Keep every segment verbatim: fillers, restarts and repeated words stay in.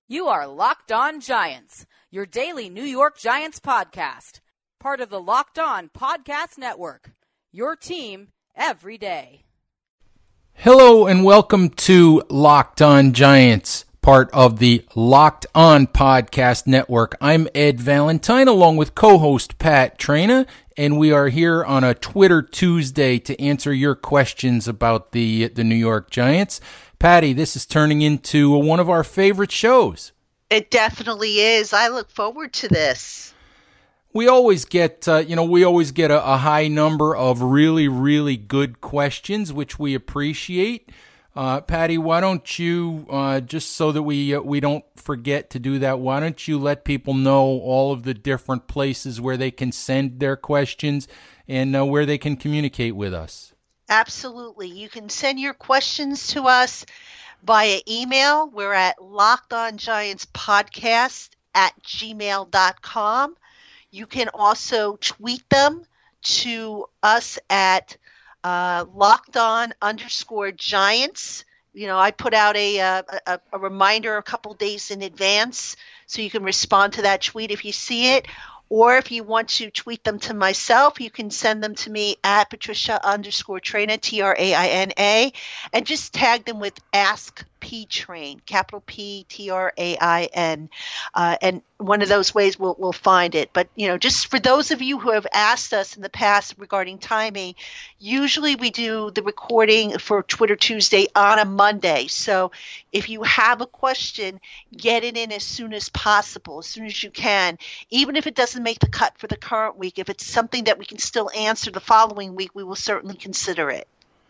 You are Locked On Giants, your daily New York Giants podcast. Part of the Locked On Podcast Network, your team every day. Hello and welcome to Locked On Giants, part of the Locked On Podcast Network. I'm Ed Valentine along with co-host Pat Traina, and we are here on a Twitter Tuesday to answer your questions about the, the New York Giants. Patty, this is turning into one of our favorite shows. It definitely is. I look forward to this. We always get, uh, you know, we always get a, a high number of really, really good questions, which we appreciate. Uh, Patty, why don't you, uh, just so that we uh, we don't forget to do that, why don't you let people know all of the different places where they can send their questions and uh, where they can communicate with us? Absolutely. You can send your questions to us via email. We're at lockedongiantspodcast at gmail dot com. You can also tweet them to us at uh, lockedon underscore giants. You know, I put out a, a, a reminder a couple days in advance, so you can respond to that tweet if you see it. Or if you want to tweet them to myself, you can send them to me at Patricia underscore Traina, T R A I N A, and just tag them with Ask P Train, capital P T R A I N. Uh, and one of those ways we'll, we'll find it. But, you know, just for those of you who have asked us in the past regarding timing, usually we do the recording for Twitter Tuesday on a Monday. So if you have a question, get it in as soon as possible, as soon as you can. Even if it doesn't make the cut for the current week, if it's something that we can still answer the following week, we will certainly consider it.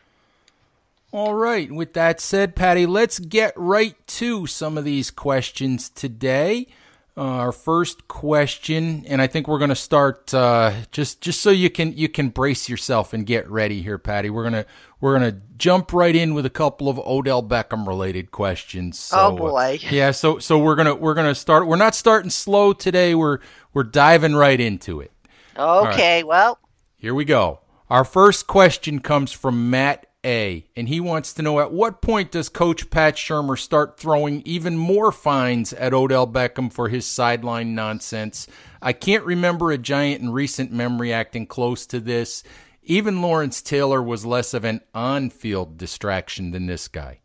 All right. With that said, Patty, let's get right to some of these questions today. Uh, our first question, and I think we're going to start uh, just just so you can you can brace yourself and get ready here, Patty. We're gonna we're gonna jump right in with a couple of Odell Beckham related questions. So, oh boy. Uh, yeah. So so we're gonna we're gonna start. We're not starting slow today. We're we're diving right into it. Okay. Right. Well, here we go. Our first question comes from Matt A, and he wants to know, at what point does Coach Pat Shurmur start throwing even more fines at Odell Beckham for his sideline nonsense? I can't remember a Giant in recent memory acting close to this. Even Lawrence Taylor was less of an on-field distraction than this guy.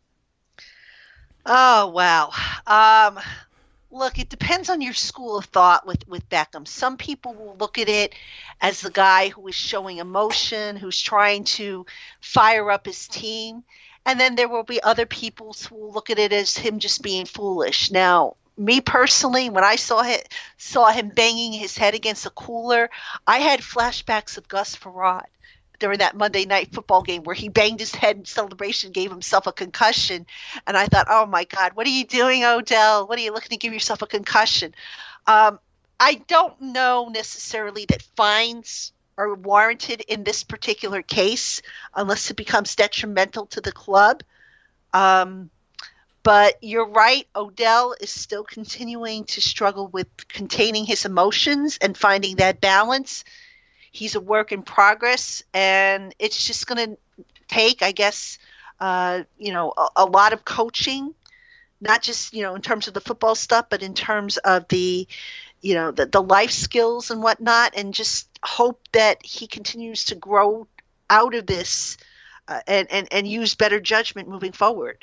Oh, wow. Um, look, it depends on your school of thought with, with Beckham. Some people will look at it as the guy who is showing emotion, who's trying to fire up his team. And then there will be other people who will look at it as him just being foolish. Now, me personally, when I saw him, saw him banging his head against a cooler, I had flashbacks of Gus Frerotte during that Monday Night Football game where he banged his head in celebration, gave himself a concussion. And I thought, oh, my God, what are you doing, Odell? What are you looking to give yourself a concussion? Um, I don't know necessarily that fines are warranted in this particular case unless it becomes detrimental to the club. Um, but you're right. Odell is still continuing to struggle with containing his emotions and finding that balance. He's a work in progress, and it's just going to take, I guess, uh, you know, a, a lot of coaching, not just, you know, in terms of the football stuff, but in terms of the, you know, the, the life skills and whatnot, and just hope that he continues to grow out of this uh, and, and, and use better judgment moving forward.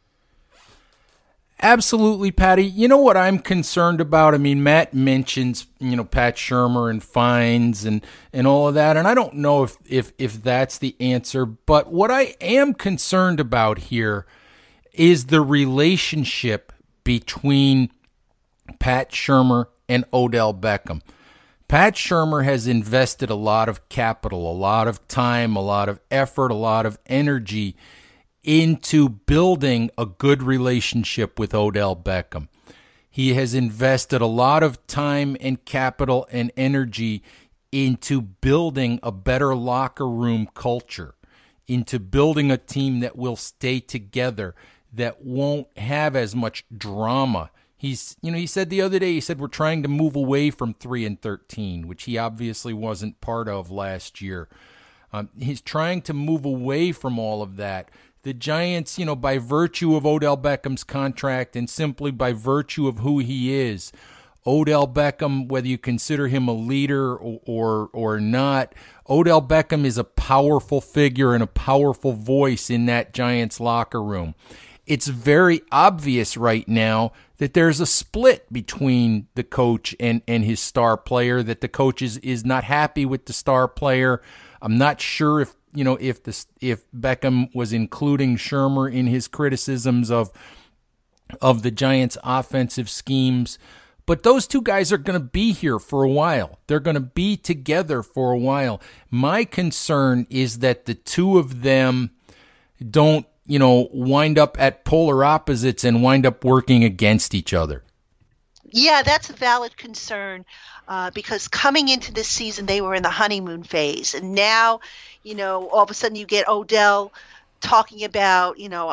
Absolutely, Patty. You know what I'm concerned about? I mean, Matt mentions, you know, Pat Shurmur and fines and, and all of that, and I don't know if, if, if that's the answer, but what I am concerned about here is the relationship between Pat Shurmur and Odell Beckham. Pat Shurmur has invested a lot of capital, a lot of time, a lot of effort, a lot of energy into building a good relationship with Odell Beckham. He has invested a lot of time and capital and energy into building a better locker room culture, into building a team that will stay together, that won't have as much drama. He's, you know, he said the other day, he said, we're trying to move away from three and thirteen, which he obviously wasn't part of last year. Um, he's trying to move away from all of that The Giants, you know, by virtue of Odell Beckham's contract and simply by virtue of who he is, Odell Beckham, whether you consider him a leader or, or or not, Odell Beckham is a powerful figure and a powerful voice in that Giants locker room. It's very obvious right now that there's a split between the coach and, and his star player, that the coach is, is not happy with the star player. I'm not sure if, you know, if the, if Beckham was including Shurmur in his criticisms of of the Giants' offensive schemes. But those two guys are going to be here for a while. They're going to be together for a while. My concern is that the two of them don't, you know, wind up at polar opposites and wind up working against each other. Yeah, that's a valid concern uh, because coming into this season, they were in the honeymoon phase. And now, you know, all of a sudden you get Odell talking about, you know,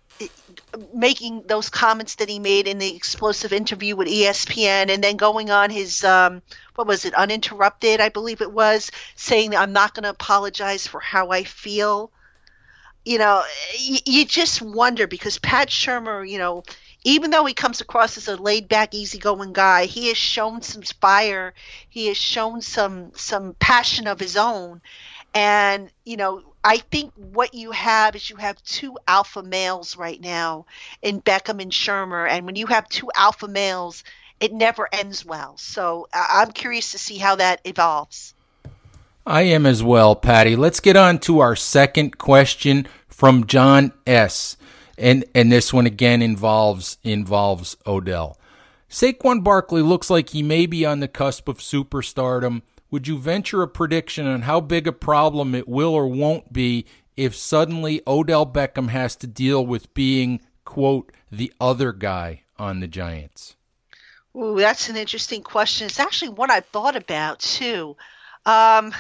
making those comments that he made in the explosive interview with E S P N, and then going on his, um, what was it, Uninterrupted, I believe it was, saying that I'm not going to apologize for how I feel. You know, you, you just wonder because Pat Shurmur, you know, even though he comes across as a laid-back, easygoing guy, he has shown some fire. He has shown some some passion of his own. And, you know, I think what you have is you have two alpha males right now in Beckham and Shurmur. And when you have two alpha males, it never ends well. So I'm curious to see how that evolves. I am as well, Patty. Let's get on to our second question from John S. And and this one again involves involves Odell. Saquon Barkley looks like he may be on the cusp of superstardom. Would you venture a prediction on how big a problem it will or won't be if suddenly Odell Beckham has to deal with being, quote, the other guy on the Giants? Ooh, that's an interesting question. It's actually one I've thought about, too. Um,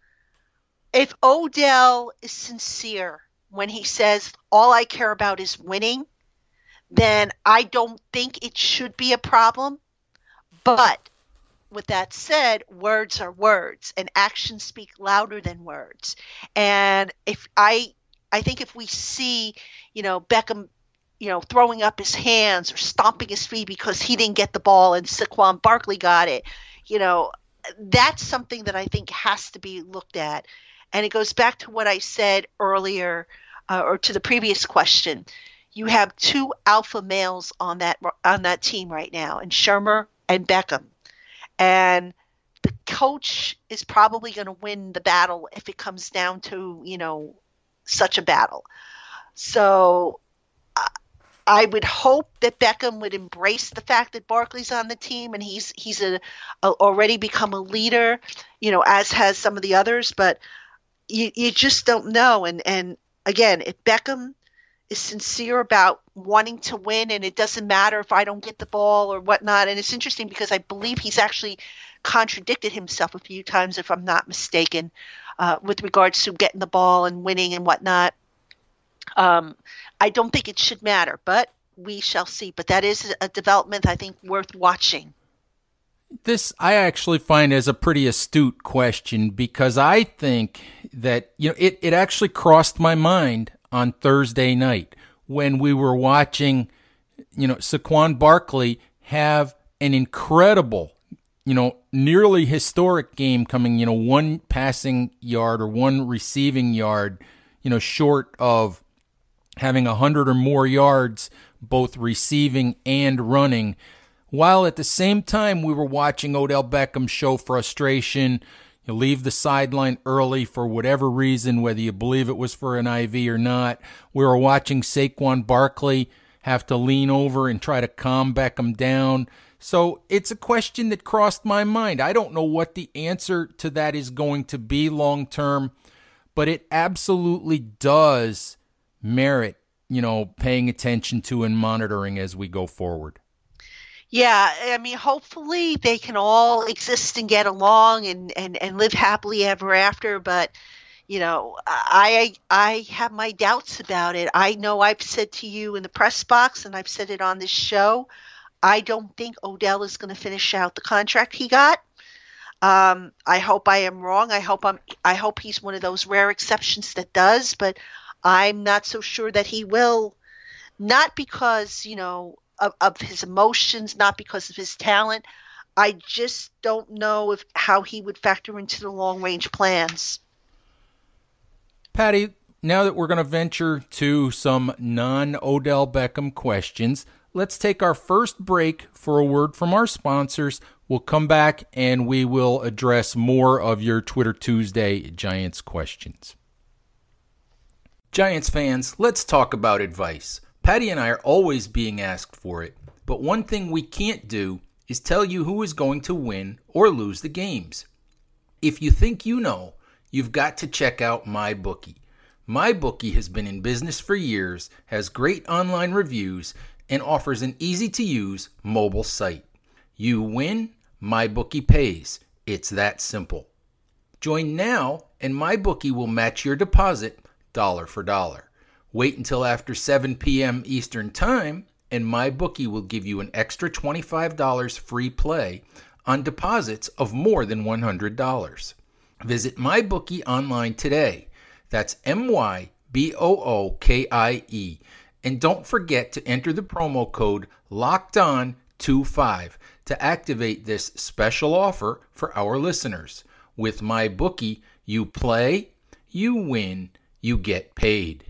if Odell is sincere when he says, all I care about is winning, then I don't think it should be a problem. But with that said, words are words, and actions speak louder than words. And if I, I think if we see, you know, Beckham, you know, throwing up his hands or stomping his feet because he didn't get the ball and Saquon Barkley got it, you know, that's something that I think has to be looked at. And it goes back to what I said earlier, uh, or to the previous question. You have two alpha males on that on that team right now, and Shurmur and Beckham. And the coach is probably going to win the battle if it comes down to, you know, such a battle. So uh, I would hope that Beckham would embrace the fact that Barkley's on the team and he's he's a, a, already become a leader, you know, as has some of the others. But you, you just don't know. And, and again, if Beckham is sincere about wanting to win, and it doesn't matter if I don't get the ball or whatnot. And it's interesting because I believe he's actually contradicted himself a few times, if I'm not mistaken, uh, with regards to getting the ball and winning and whatnot. Um, I don't think it should matter, but we shall see. But that is a development I think worth watching. This I actually find as a pretty astute question because I think that, you know, it, it actually crossed my mind on Thursday night when we were watching, you know, Saquon Barkley have an incredible, you know, nearly historic game coming, you know, one passing yard or one receiving yard, you know, short of having a hundred or more yards, both receiving and running, while at the same time we were watching Odell Beckham show frustration. You leave the sideline early for whatever reason, whether you believe it was for an I V or not. We were watching Saquon Barkley have to lean over and try to calm Beckham down. So it's a question that crossed my mind. I don't know what the answer to that is going to be long term, but it absolutely does merit, you know, paying attention to and monitoring as we go forward. Yeah, I mean, hopefully they can all exist and get along and, and, and live happily ever after. But, you know, I I have my doubts about it. I know I've said to you in the press box, and I've said it on this show, I don't think Odell is going to finish out the contract he got. Um, I hope I am wrong. I hope I'm. I hope he's one of those rare exceptions that does. But I'm not so sure that he will, not because, you know, of, of his emotions, not because of his talent. I just don't know if how he would factor into the long-range plans. Patty, now that we're going to venture to some non-Odell Beckham questions, let's take our first break for a word from our sponsors. We'll come back and we will address more of your Twitter Tuesday Giants questions. Giants fans, let's talk about advice. Patty and I are always being asked for it, but one thing we can't do is tell you who is going to win or lose the games. If you think you know, you've got to check out MyBookie. MyBookie has been in business for years, has great online reviews, and offers an easy-to-use mobile site. You win, MyBookie pays. It's that simple. Join now, and MyBookie will match your deposit dollar for dollar. Wait until after seven p.m. Eastern Time, and MyBookie will give you an extra twenty-five dollars free play on deposits of more than one hundred dollars. Visit MyBookie online today. That's M Y B O O K I E. And don't forget to enter the promo code locked on twenty-five to activate this special offer for our listeners. With MyBookie, you play, you win, you get paid.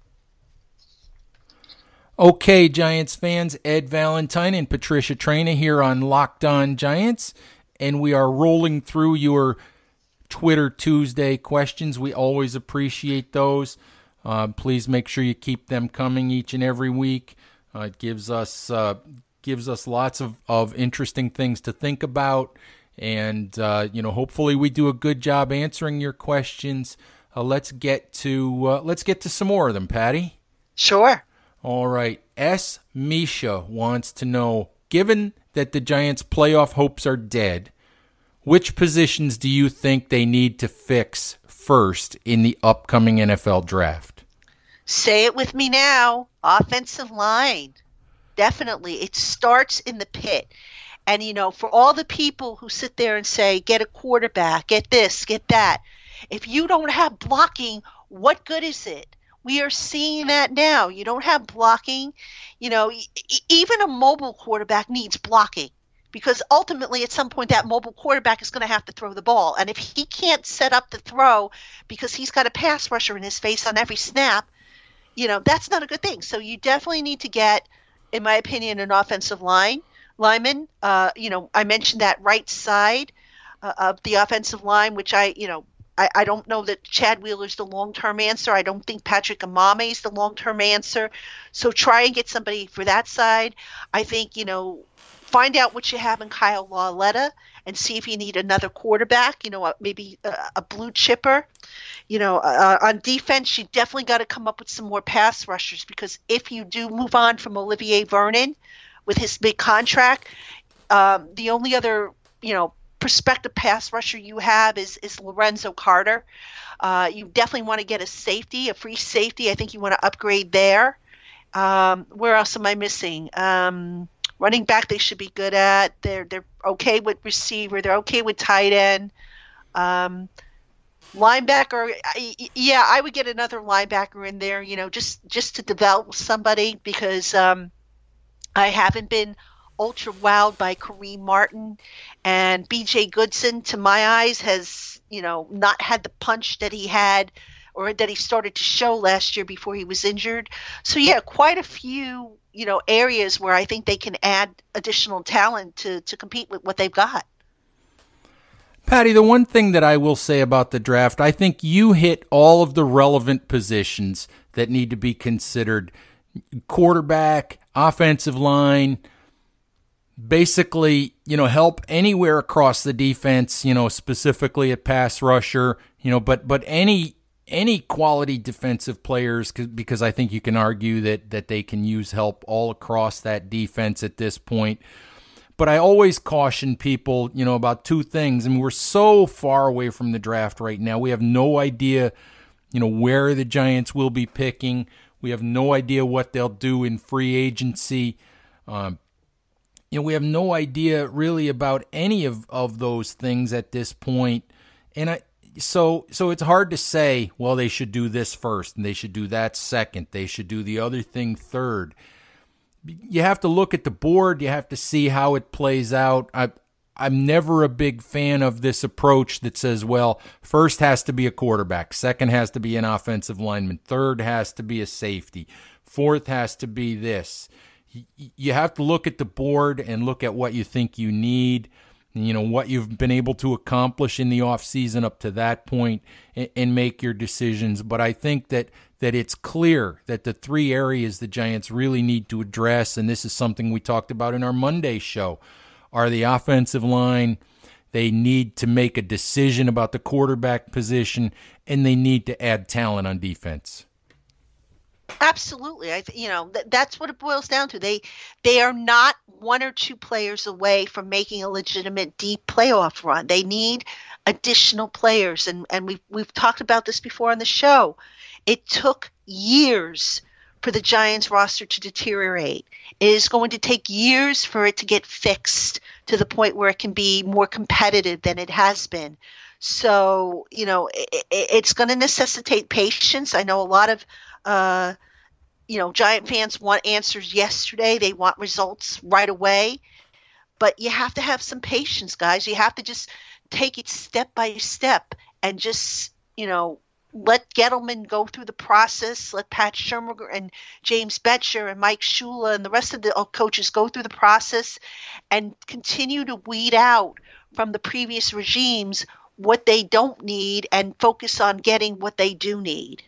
Okay, Giants fans, Ed Valentine and Patricia Traina here on Locked On Giants, and we are rolling through your Twitter Tuesday questions. We always appreciate those. Uh, please make sure you keep them coming each and every week. Uh, it gives us uh, gives us lots of, of interesting things to think about, and uh, you know, hopefully we do a good job answering your questions. Uh, let's get to uh, let's get to some more of them, Patty. Sure. All right. S. Misha wants to know, given that the Giants' playoff hopes are dead, which positions do you think they need to fix first in the upcoming N F L draft? Say it with me now. Offensive line. Definitely. It starts in the pit. And, you know, for all the people who sit there and say, get a quarterback, get this, get that, if you don't have blocking, what good is it? We are seeing that now. You don't have blocking. You know, e- even a mobile quarterback needs blocking, because ultimately at some point that mobile quarterback is going to have to throw the ball. And if he can't set up the throw because he's got a pass rusher in his face on every snap, you know, that's not a good thing. So you definitely need to get, in my opinion, an offensive line lineman. Uh, you know, I mentioned that right side uh, of the offensive line, which I, you know, I, I don't know that Chad Wheeler's the long-term answer. I don't think Patrick Amame is the long-term answer. So try and get somebody for that side. I think, you know, find out what you have in Kyle Lauletta and see if you need another quarterback, you know, maybe a, a blue chipper. You know, uh, on defense, you definitely got to come up with some more pass rushers, because if you do move on from Olivier Vernon with his big contract, um, the only other, you know, prospective pass rusher you have is, is Lorenzo Carter. Uh, you definitely want to get a safety, a free safety. I think you want to upgrade there. Um, where else am I missing? Um, running back they should be good at. They're they're okay with receiver. They're okay with tight end. Um, linebacker, I, yeah, I would get another linebacker in there, you know, just, just to develop somebody, because um, I haven't been ultra wowed by Kareem Martin, and B J Goodson, to my eyes, has, you know, not had the punch that he had or that he started to show last year before he was injured. So yeah, quite a few, you know, areas where I think they can add additional talent to, to compete with what they've got. Patty, the one thing that I will say about the draft, I think you hit all of the relevant positions that need to be considered. Quarterback, offensive line, basically, you know, help anywhere across the defense, you know, specifically at pass rusher, you know, but but any any quality defensive players, because I think you can argue that that they can use help all across that defense at this point. But I always caution people, you know, about two things. I mean, we're so far away from the draft right now. We have no idea, you know, where the Giants will be picking. We have no idea what they'll do in free agency. Um, You know, we have no idea really about any of, of those things at this point. And I, so so it's hard to say, well, they should do this first and they should do that second. They should do the other thing third. You have to look at the board. You have to see how it plays out. I, I'm never a big fan of this approach that says, well, first has to be a quarterback, second has to be an offensive lineman, third has to be a safety, fourth has to be this. You have to look at the board and look at what you think you need, you know, what you've been able to accomplish in the offseason up to that point, and, and make your decisions. But I think that that it's clear that the three areas the Giants really need to address, and this is something we talked about in our Monday show, are the offensive line. They need to make a decision about the quarterback position, and they need to add talent on defense. Absolutely. I th- you know, th- that's what it boils down to. They they are not one or two players away from making a legitimate deep playoff run. They need additional players, and and we've we've talked about this before on the show. It took years for the Giants roster to deteriorate. It is going to take years for it to get fixed to the point where it can be more competitive than it has been. So, you know, it, it's going to necessitate patience. I know a lot of, uh, you know, Giant fans want answers yesterday. They want results right away. But you have to have some patience, guys. You have to just take it step by step and just, you know, let Gettleman go through the process. Let Pat Shurmur and James Bettcher and Mike Shula and the rest of the coaches go through the process and continue to weed out from the previous regimes what they don't need and focus on getting what they do need.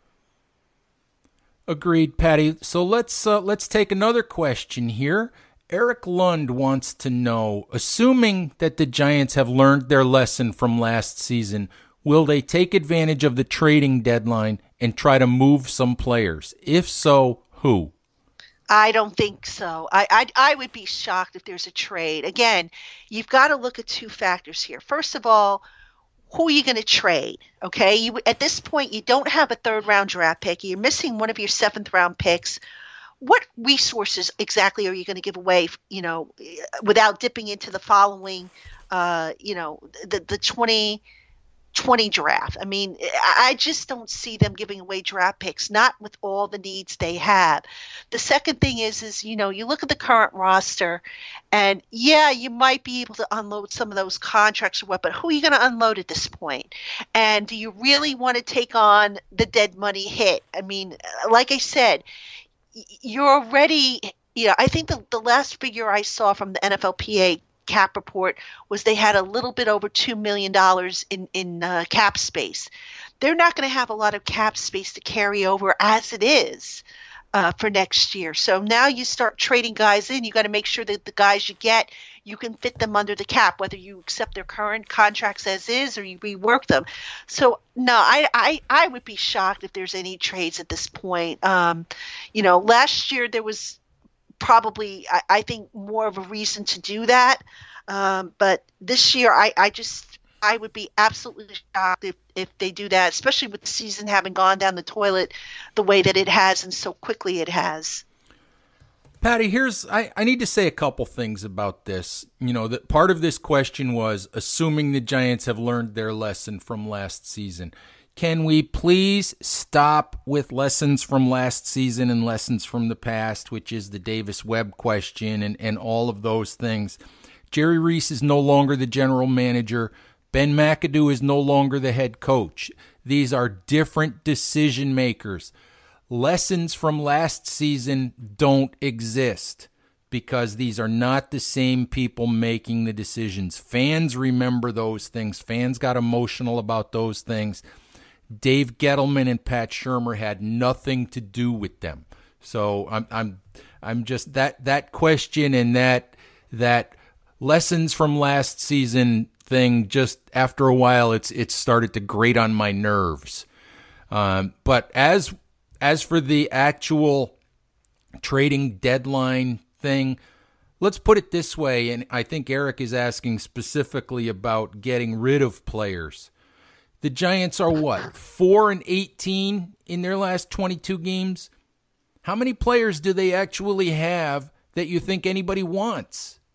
Agreed, Patty. So let's uh, let's take another question here. Eric Lund wants to know, assuming that the Giants have learned their lesson from last season, will they take advantage of the trading deadline and try to move some players? If so, who? I don't think so. I, I I would be shocked if there's a trade. Again, you've got to look at two factors here. First of all, who are you going to trade? Okay, you at this point you don't have a third round draft pick. You're missing one of your seventh round picks. What resources exactly are you going to give away? You know, without dipping into the following, uh, you know, the the twenty twenty draft. I mean, I just don't see them giving away draft picks, not with all the needs they have. The second thing is, is, you know, you look at the current roster and yeah, you might be able to unload some of those contracts or what, but who are you going to unload at this point? And do you really want to take on the dead money hit? I mean, like I said, you're already, you know, I think the, the last figure I saw from the N F L P A cap report was they had a little bit over two million dollars in, in uh, cap space. They're not going to have a lot of cap space to carry over as it is uh, for next year. So now you start trading guys in. You got to make sure that the guys you get, you can fit them under the cap, whether you accept their current contracts as is or you rework them. So no, I, I, I would be shocked if there's any trades at this point. Um, you know, last year there was probably, I, I think, more of a reason to do that. Um, but this year, I, I just, I would be absolutely shocked if, if they do that, especially with the season having gone down the toilet the way that it has and so quickly it has. Patty, here's, I, I need to say a couple things about this. You know, that part of this question was assuming the Giants have learned their lesson from last season. Can we please stop with lessons from last season and lessons from the past, which is the Davis Webb question and, and all of those things? Jerry Reese is no longer the general manager. Ben McAdoo is no longer the head coach. These are different decision makers. Lessons from last season don't exist because these are not the same people making the decisions. Fans remember those things. Fans got emotional about those things. Dave Gettleman and Pat Shurmur had nothing to do with them. So I'm I'm I'm just that that question and that that lessons from last season thing, just after a while it's it's started to grate on my nerves. Um, but as as for the actual trading deadline thing, let's put it this way, and I think Eric is asking specifically about getting rid of players. The Giants are what, four and eighteen in their last twenty-two games? How many players do they actually have that you think anybody wants?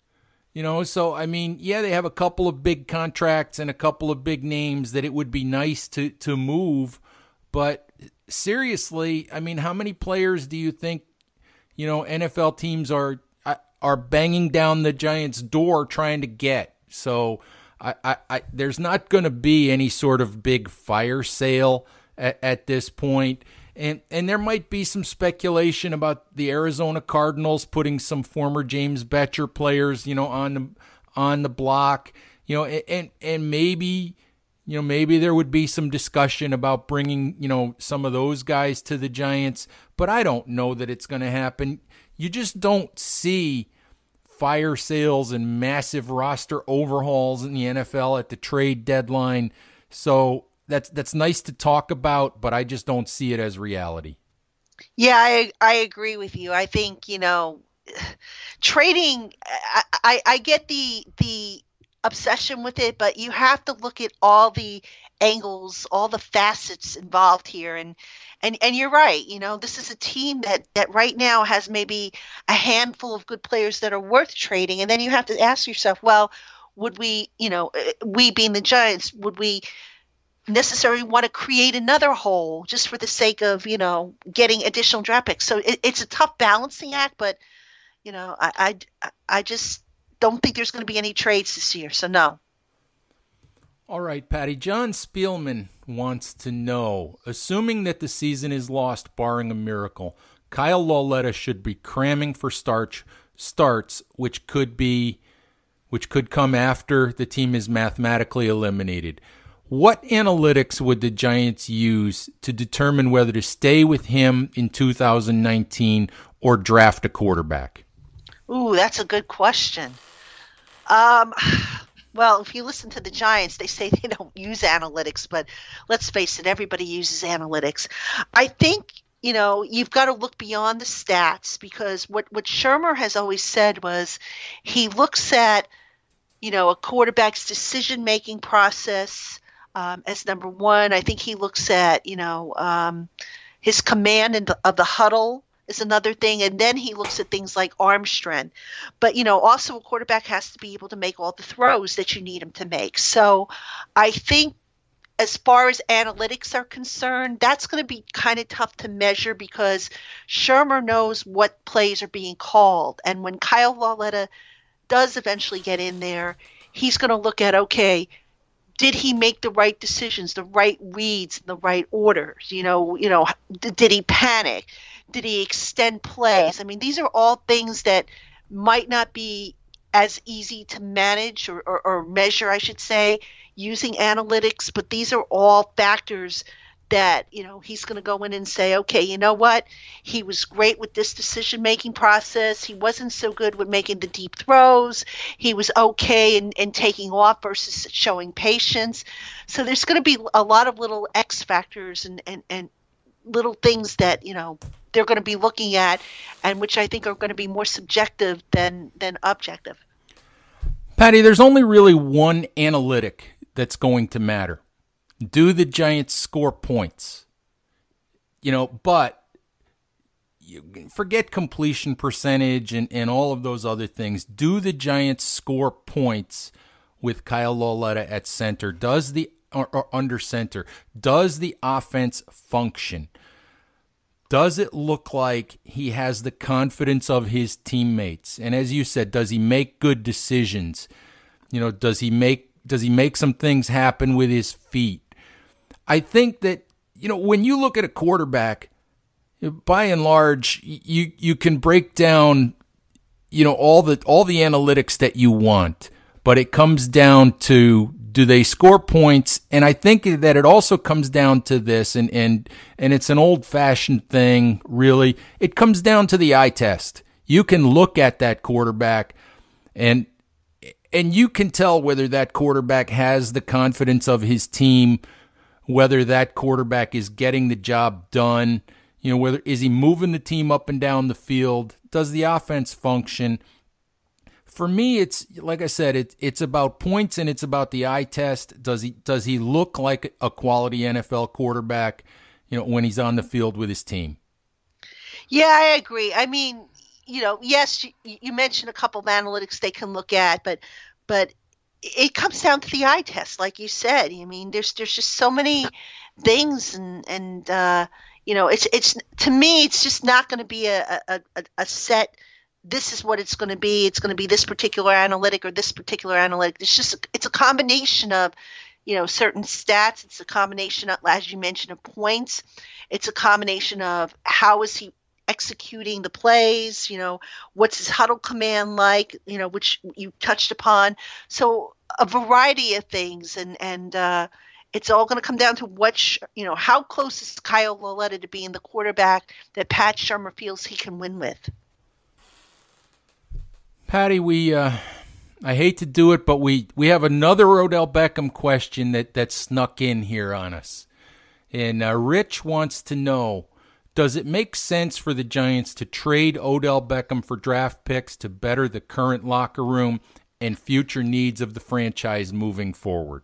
You know, so, I mean, yeah, they have a couple of big contracts and a couple of big names that it would be nice to, to move. But seriously, I mean, how many players do you think, you know, N F L teams are are banging down the Giants' door trying to get? So I, I, I there's not going to be any sort of big fire sale at, at this point. And and there might be some speculation about the Arizona Cardinals putting some former James Bettcher players, you know, on the on the block, you know, and and maybe, you know, maybe there would be some discussion about bringing, you know, some of those guys to the Giants, but I don't know that it's going to happen. You just don't see fire sales and massive roster overhauls in the N F L at the trade deadline. So That's that's nice to talk about, but I just don't see it as reality. Yeah, I I agree with you. I think, you know, trading, I, I, I get the the obsession with it, but you have to look at all the angles, all the facets involved here. And and, and you're right. You know, this is a team that, that right now has maybe a handful of good players that are worth trading. And then you have to ask yourself, well, would we, you know, we being the Giants, would we necessarily want to create another hole just for the sake of, you know, getting additional draft picks? So it, it's a tough balancing act, but, you know, I, I, I just don't think there's going to be any trades this year. So no. All right, Patty. John Spielman wants to know, assuming that the season is lost barring a miracle, Kyle Lauletta should be cramming for starts, starts, which could be, which could come after the team is mathematically eliminated. What analytics would the Giants use to determine whether to stay with him in two thousand nineteen or draft a quarterback? Ooh, that's a good question. Um, well, if you listen to the Giants, they say they don't use analytics, but let's face it, everybody uses analytics. I think, you know, you've got to look beyond the stats, because what, what Shurmur has always said was he looks at, you know, a quarterback's decision-making process, Um, as number one. I think he looks at, you know, um, his command in the, of the huddle is another thing. And then he looks at things like arm strength. But, you know, also a quarterback has to be able to make all the throws that you need him to make. So I think as far as analytics are concerned, that's going to be kind of tough to measure, because Shurmur knows what plays are being called. And when Kyle Lauletta does eventually get in there, he's going to look at, okay, did he make the right decisions, the right reads, the right orders? You know, you know, did he panic? Did he extend plays? I mean, these are all things that might not be as easy to manage or, or, or measure, I should say, using analytics. But these are all factors that, you know, he's going to go in and say, okay, you know what? He was great with this decision-making process. He wasn't so good with making the deep throws. He was okay in, in taking off versus showing patience. So there's going to be a lot of little X factors and, and, and little things that, you know, they're going to be looking at, and which I think are going to be more subjective than, than objective. Patty, there's only really one analytic that's going to matter. Do the Giants score points? You know, but you forget completion percentage and, and all of those other things. Do the Giants score points with Kyle Lauletta at center? Does the or, or under center? Does the offense function? Does it look like he has the confidence of his teammates? And as you said, does he make good decisions? You know, does he make does he make some things happen with his feet? I think that, you know, when you look at a quarterback, by and large, you you can break down, you know, all the all the analytics that you want, but it comes down to, do they score points? And I think that it also comes down to this, and and and it's an old-fashioned thing, really. It comes down to the eye test. You can look at that quarterback, and and you can tell whether that quarterback has the confidence of his team, whether that quarterback is getting the job done, you know, whether is he moving the team up and down the field, does the offense function? For me, it's like I said, it, it's about points and it's about the eye test. Does he does he look like a quality N F L quarterback, you know, when he's on the field with his team? Yeah, I agree. I mean, you know, yes, you, you mentioned a couple of analytics they can look at, but but it comes down to the eye test, like you said. I mean, there's there's just so many things, and and uh, you know, it's it's to me, it's just not going to be a, a a a set. This is what it's going to be. It's going to be this particular analytic or this particular analytic. It's just a, it's a combination of, you know, certain stats. It's a combination of, as you mentioned, of points. It's a combination of how is he executing the plays, you know, what's his huddle command like, you know, which you touched upon. So a variety of things, and and uh, it's all going to come down to what, sh- you know, how close is Kyle Lauletta to being the quarterback that Pat Shurmur feels he can win with. Patty, we uh, I hate to do it, but we, we have another Odell Beckham question that, that snuck in here on us. And uh, Rich wants to know, does it make sense for the Giants to trade Odell Beckham for draft picks to better the current locker room and future needs of the franchise moving forward?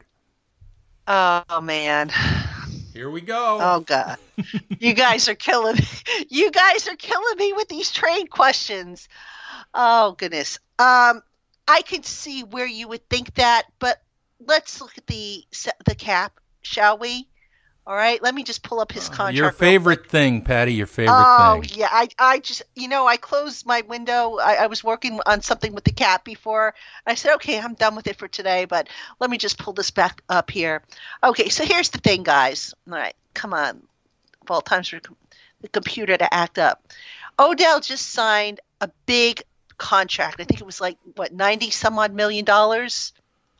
Oh, man. Here we go. Oh, God. You guys are killing me. You guys are killing me with these trade questions. Oh, goodness. Um, I could see where you would think that, but let's look at the the cap, shall we? All right, let me just pull up his contract. Your favorite thing, Patty, your favorite oh, thing. Oh, yeah, I, I just, you know, I closed my window. I, I was working on something with the cap before. I said, okay, I'm done with it for today, but let me just pull this back up here. Okay, so here's the thing, guys. All right, come on. Of all times for the computer to act up. Odell just signed a big contract. I think it was like, what, ninety some odd million dollars?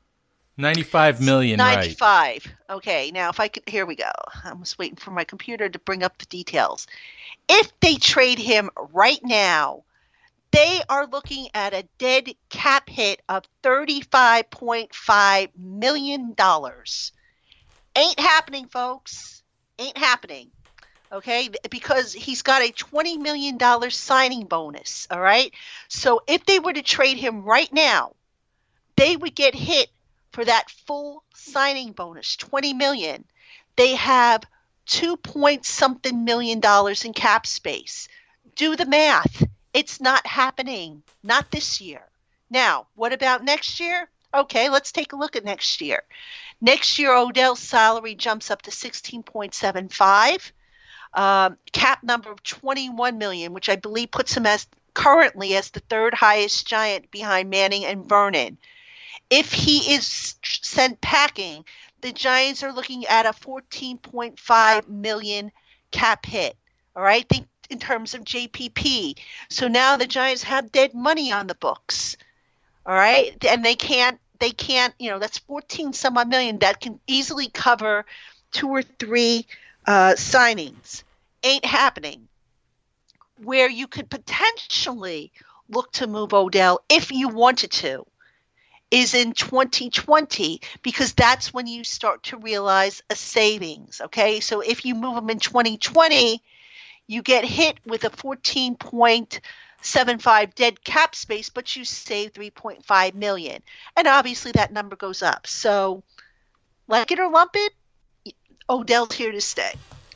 ninety-five million, ninety-five. Right. Okay, now if I could, here we go. I'm just waiting for my computer to bring up the details. If they trade him right now, they are looking at a dead cap hit of thirty-five point five million dollars. Ain't happening, folks. Ain't happening. Okay, because he's got a twenty million dollars signing bonus, all right? So if they were to trade him right now, they would get hit for that full signing bonus, twenty million dollars. They have two point something million dollars in cap space. Do the math. It's not happening. Not this year. Now, what about next year? Okay, let's take a look at next year. Next year, Odell's salary jumps up to sixteen point seven five. Um, cap number of twenty-one million, which I believe puts him as currently as the third highest Giant behind Manning and Vernon. If he is sent packing, the Giants are looking at a fourteen point five million cap hit. All right, think in terms of J P P. So now the Giants have dead money on the books. All right, and they can't. They can't. You know, that's fourteen some odd million that can easily cover two or three uh, signings. Ain't happening. Where you could potentially look to move Odell if you wanted to is in twenty twenty, because that's when you start to realize a savings. Okay, so if you move him in twenty twenty, you get hit with a fourteen point seven five dead cap space, but you save three point five million, and obviously that number goes up. So, like it or lump it, Odell's here to stay.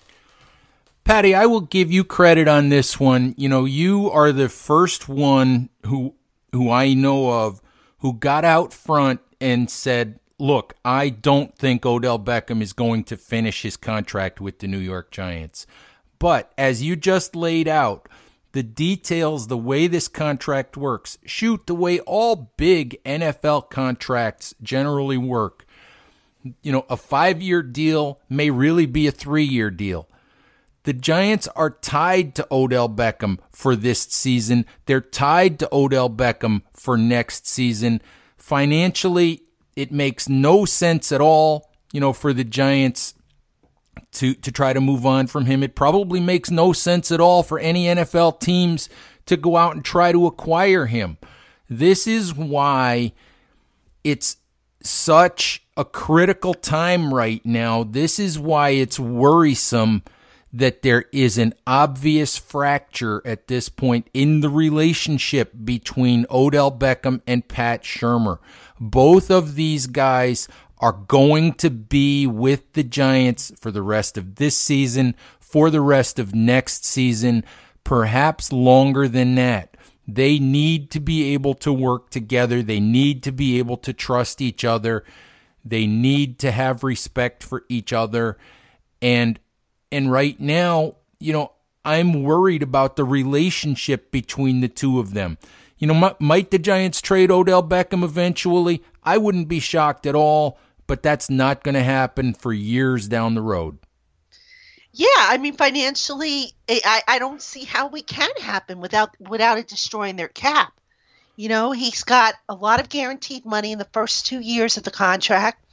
Patty, I will give you credit on this one. You know, you are the first one who who I know of who got out front and said, look, I don't think Odell Beckham is going to finish his contract with the New York Giants. But as you just laid out, the details, the way this contract works, shoot, the way all big N F L contracts generally work, you know, a five-year deal may really be a three-year deal. The Giants are tied to Odell Beckham for this season. They're tied to Odell Beckham for next season. Financially, it makes no sense at all, you know, for the Giants to, to try to move on from him. It probably makes no sense at all for any N F L teams to go out and try to acquire him. This is why it's such a critical time right now. This is why it's worrisome that there is an obvious fracture at this point in the relationship between Odell Beckham and Pat Shurmur. Both of these guys are going to be with the Giants for the rest of this season, for the rest of next season, perhaps longer than that. They need to be able to work together. They need to be able to trust each other. They need to have respect for each other. And and right now, you know, I'm worried about the relationship between the two of them. You know, might the Giants trade Odell Beckham eventually? I wouldn't be shocked at all, but that's not going to happen for years down the road. Yeah, I mean, financially, I, I don't see how we can happen without without it destroying their cap. You know, he's got a lot of guaranteed money in the first two years of the contract.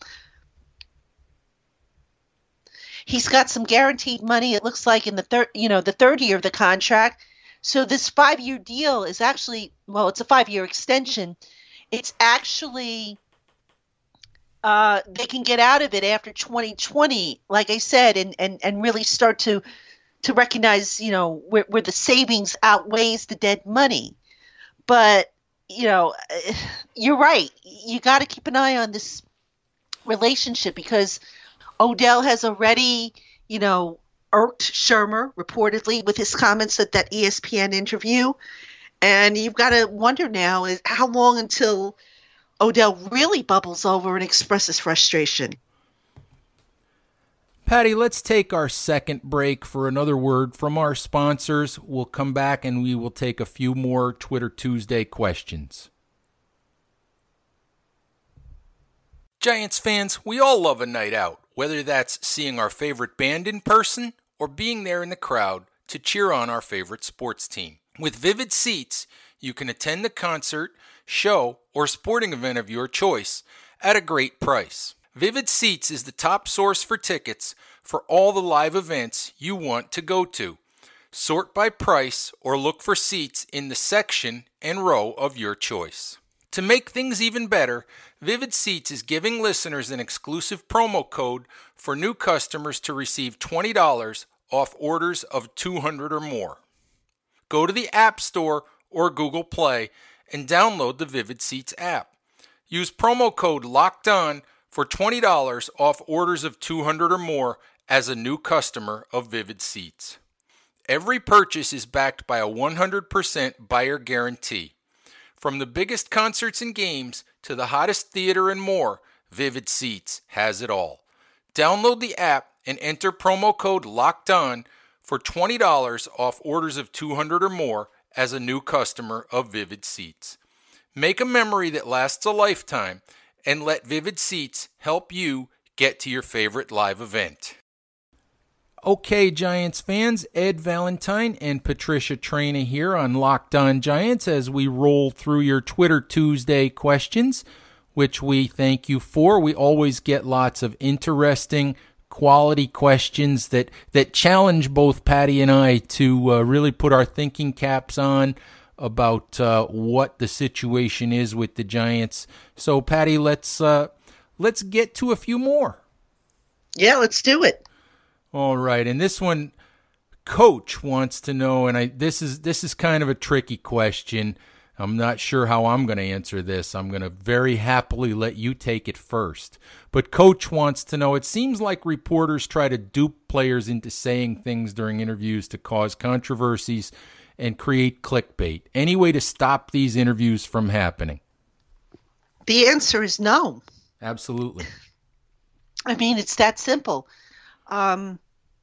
He's got some guaranteed money, it looks like, in the third, you know, the third year of the contract. So this five-year deal is actually, well, it's a five-year extension. It's actually, uh, they can get out of it after twenty twenty, like I said, and, and, and really start to to recognize, you know, where, where the savings outweighs the dead money. But, you know, you're right. You got to keep an eye on this relationship because Odell has already, you know, irked Shermer reportedly with his comments at that E S P N interview. And you've got to wonder now is how long until Odell really bubbles over and expresses frustration. Patty, let's take our second break for another word from our sponsors. We'll come back and we will take a few more Twitter Tuesday questions. Giants fans, we all love a night out, whether that's seeing our favorite band in person or being there in the crowd to cheer on our favorite sports team. With Vivid Seats, you can attend the concert, show, or sporting event of your choice at a great price. Vivid Seats is the top source for tickets for all the live events you want to go to. Sort by price or look for seats in the section and row of your choice. To make things even better, Vivid Seats is giving listeners an exclusive promo code for new customers to receive twenty dollars off orders of two hundred dollars or more. Go to the App Store or Google Play and download the Vivid Seats app. Use promo code LOCKEDON for twenty dollars off orders of two hundred dollars or more as a new customer of Vivid Seats. Every purchase is backed by a one hundred percent buyer guarantee. From the biggest concerts and games to the hottest theater and more, Vivid Seats has it all. Download the app and enter promo code LOCKEDON for twenty dollars off orders of two hundred dollars or more as a new customer of Vivid Seats. Make a memory that lasts a lifetime and let Vivid Seats help you get to your favorite live event. Okay, Giants fans, Ed Valentine and Patricia Traina here on Locked On Giants as we roll through your Twitter Tuesday questions, which we thank you for. We always get lots of interesting, quality questions that, that challenge both Patty and I to uh, really put our thinking caps on about uh, what the situation is with the Giants. So, Patty, let's uh, let's get to a few more. Yeah, let's do it. All right, and this one, Coach wants to know, and I this is this is kind of a tricky question. I'm not sure how I'm going to answer this. I'm going to very happily let you take it first. But Coach wants to know, it seems like reporters try to dupe players into saying things during interviews to cause controversies and create clickbait. Any way to stop these interviews from happening? The answer is no. Absolutely. I mean, it's that simple. Um,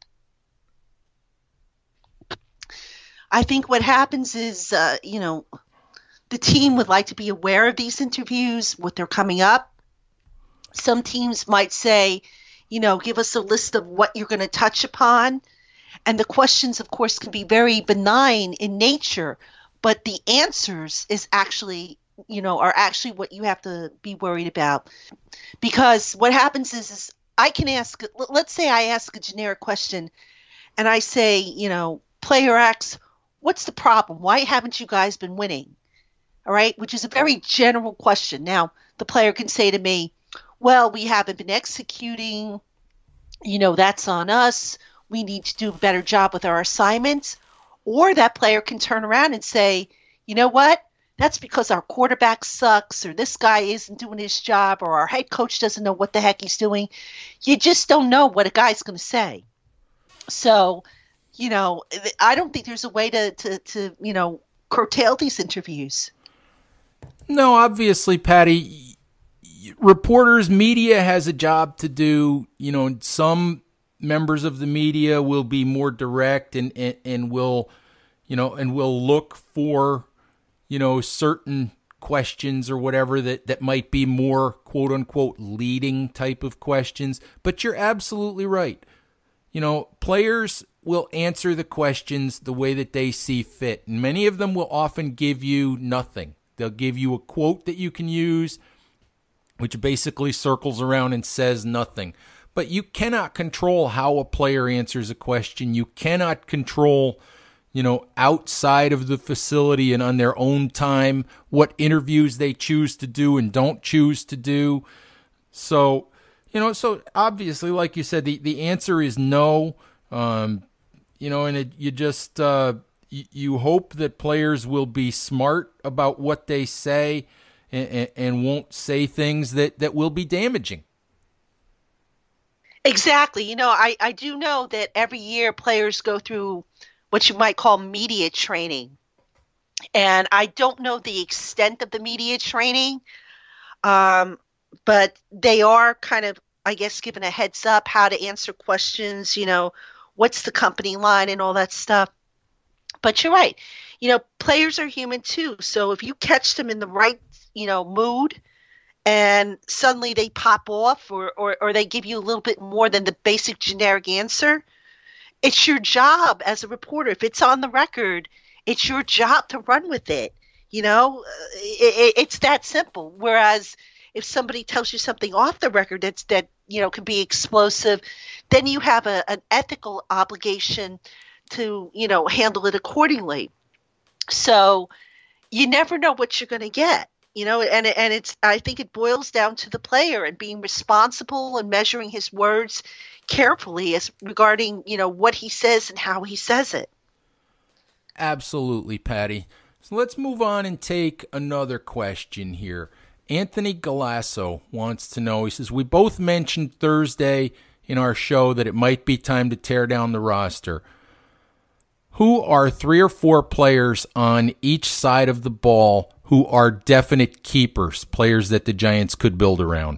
I think what happens is, uh, you know, the team would like to be aware of these interviews, what they're coming up. Some teams might say, you know, give us a list of what you're going to touch upon. And the questions, of course, can be very benign in nature, but the answers is actually, you know, are actually what you have to be worried about. Because what happens is, is I can ask, let's say I ask a generic question and I say, you know, player X, what's the problem? Why haven't you guys been winning? All right, which is a very general question. Now, the player can say to me, well, we haven't been executing, you know, that's on us. We need to do a better job with our assignments. Or that player can turn around and say, you know what? That's because our quarterback sucks, or this guy isn't doing his job, or our head coach doesn't know what the heck he's doing. You just don't know what a guy's going to say. So, you know, I don't think there's a way to, to, to, you know, curtail these interviews. No, obviously, Patty, reporters, media has a job to do. You know, some members of the media will be more direct and, and, and will, you know, and will look for, you know, certain questions or whatever that, that might be more quote unquote leading type of questions. But you're absolutely right. You know, players will answer the questions the way that they see fit. And many of them will often give you nothing. They'll give you a quote that you can use, which basically circles around and says nothing. But you cannot control how a player answers a question. You cannot control, you know, outside of the facility and on their own time, what interviews they choose to do and don't choose to do. So, you know, so obviously, like you said, the, the answer is no. Um, you know, and it, you just, uh, you, you hope that players will be smart about what they say and, and won't say things that, that will be damaging. Exactly. You know, I, I do know that every year players go through what you might call media training. And I don't know the extent of the media training, um, but they are kind of, I guess, given a heads up how to answer questions, you know, what's the company line and all that stuff. But you're right. You know, players are human too. So if you catch them in the right, you know, mood, and suddenly they pop off or, or, or they give you a little bit more than the basic generic answer, it's your job as a reporter. If it's on the record, it's your job to run with it. You know, it, it, it's that simple. Whereas if somebody tells you something off the record that's, that, you know, can be explosive, then you have a, an ethical obligation to, you know, handle it accordingly. So you never know what you're going to get. You know, and and it's I think it boils down to the player and being responsible and measuring his words carefully as regarding, you know, what he says and how he says it. Absolutely, Patty. So let's move on and take another question here. Anthony Galasso wants to know, he says, we both mentioned Thursday in our show that it might be time to tear down the roster. Who are three or four players on each side of the ball who are definite keepers, players that the Giants could build around?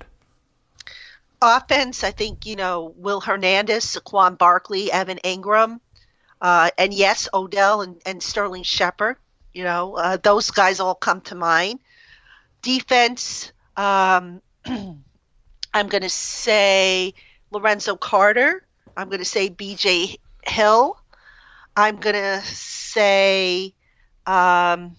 Offense, I think, you know, Will Hernandez, Saquon Barkley, Evan Ingram, uh, and yes, Odell and, and Sterling Shepard. You know, uh, those guys all come to mind. Defense, um, I'm going to say Lorenzo Carter. I'm going to say B J Hill. I'm going to say um,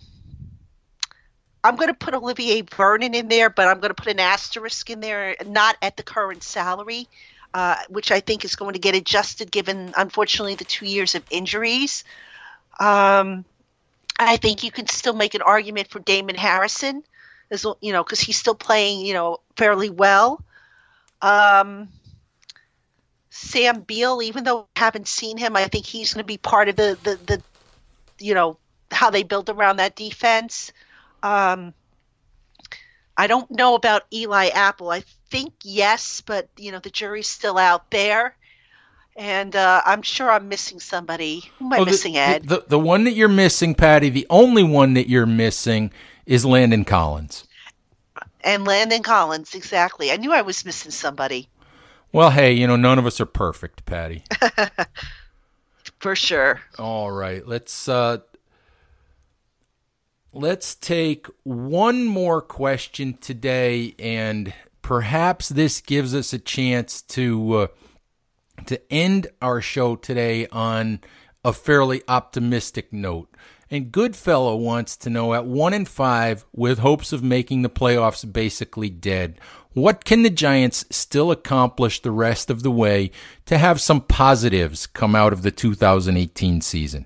I'm going to put Olivier Vernon in there, but I'm going to put an asterisk in there, not at the current salary, uh, which I think is going to get adjusted given, unfortunately, the two years of injuries. Um, I think you can still make an argument for Damon Harrison, as you know, because he's still playing, you know, fairly well. Um, Sam Beal, even though I haven't seen him, I think he's going to be part of the, the, the, you know, how they build around that defense. Um, I don't know about Eli Apple. I think yes, but, you know, the jury's still out there. And uh, I'm sure I'm missing somebody. Who am I oh, missing, the, Ed? The, the one that you're missing, Patty, the only one that you're missing is Landon Collins. And Landon Collins, exactly. I knew I was missing somebody. Well, hey, you know, none of us are perfect, Patty. For sure. All right, let's uh, let's take one more question today, and perhaps this gives us a chance to uh, to end our show today on a fairly optimistic note. And Goodfellow wants to know, at one and five, with hopes of making the playoffs basically dead, what can the Giants still accomplish the rest of the way to have some positives come out of the two thousand eighteen season?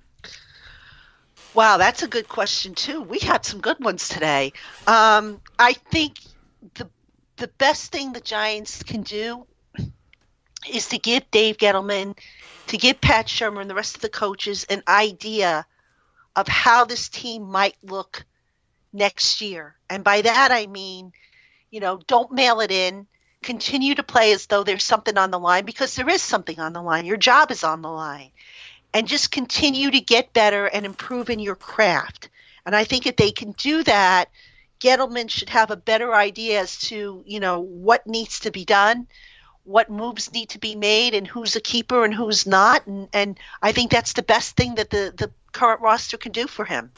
Wow, that's a good question, too. We had some good ones today. Um, I think the the best thing the Giants can do is to give Dave Gettleman, to give Pat Shurmur and the rest of the coaches an idea of how this team might look next year. And by that, I mean, you know, don't mail it in. Continue to play as though there's something on the line, because there is something on the line. Your job is on the line. and just continue to get better and improve in your craft. And I think if they can do that, Gettleman should have a better idea as to, you know, what needs to be done, what moves need to be made, and who's a keeper and who's not. And, and I think that's the best thing that the, the current roster can do for him.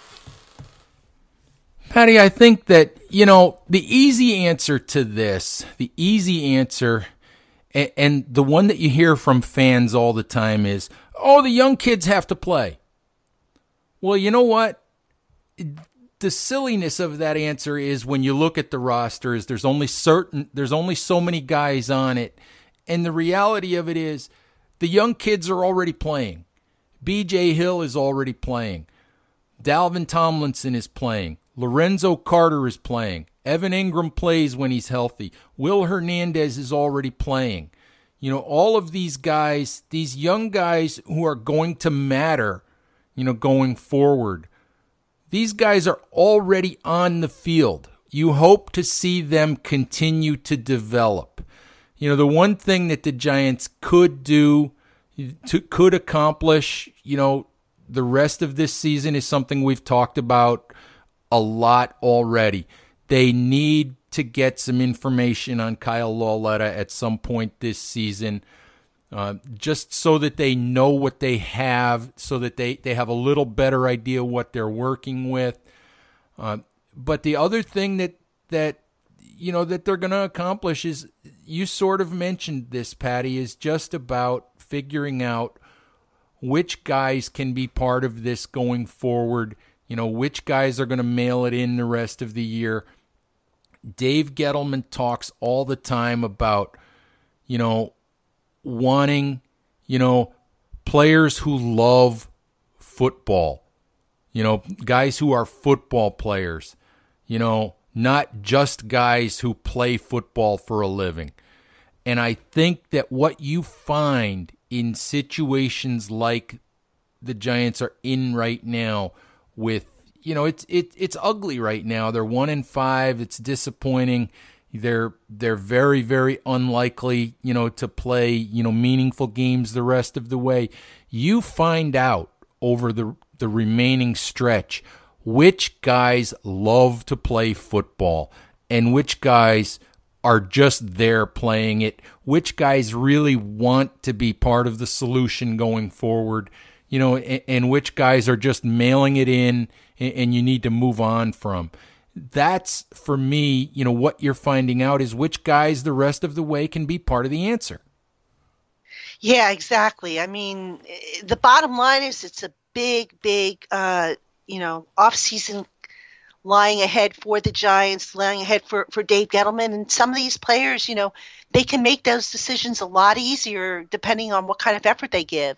Patty, I think that, you know, the easy answer to this, the easy answer, and, and the one that you hear from fans all the time is, oh, the young kids have to play. Well, you know what? The silliness of that answer is when you look at the rosters, there's only certain, there's only so many guys on it. And the reality of it is the young kids are already playing. B J Hill is already playing. Dalvin Tomlinson is playing. Lorenzo Carter is playing. Evan Ingram plays when he's healthy. Will Hernandez is already playing. You know, all of these guys, these young guys who are going to matter, you know, going forward, these guys are already on the field. You hope to see them continue to develop. You know, the one thing that the Giants could do, to, could accomplish, you know, the rest of this season is something we've talked about a lot already. They need to get some information on Kyle Lauletta at some point this season, uh, just so that they know what they have, so that they, they have a little better idea what they're working with. Uh, but the other thing that, that you know, that they're going to accomplish is, you sort of mentioned this, Patty, is just about figuring out which guys can be part of this going forward. You know, which guys are going to mail it in the rest of the year. Dave Gettleman talks all the time about, you know, wanting, you know, players who love football. You know, guys who are football players. You know, not just guys who play football for a living. And I think that what you find in situations like the Giants are in right now, with, you know, it's it it's ugly right now. They're one and five. It's disappointing. They're they're very, very unlikely, you know, to play, you know, meaningful games the rest of the way. You find out over the the remaining stretch which guys love to play football and which guys are just there playing it, which guys really want to be part of the solution going forward. You know, and, and which guys are just mailing it in and, and you need to move on from. That's, for me, you know, what you're finding out is which guys the rest of the way can be part of the answer. Yeah, exactly. I mean, the bottom line is it's a big, big, uh, you know, off-season lying ahead for the Giants, lying ahead for, for Dave Gettleman. And some of these players, you know, they can make those decisions a lot easier depending on what kind of effort they give.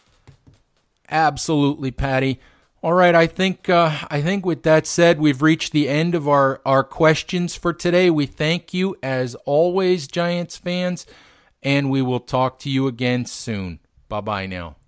Absolutely, Patty. All right, I think uh, I think with that said, we've reached the end of our, our questions for today. We thank you, as always, Giants fans, and we will talk to you again soon. Bye-bye now.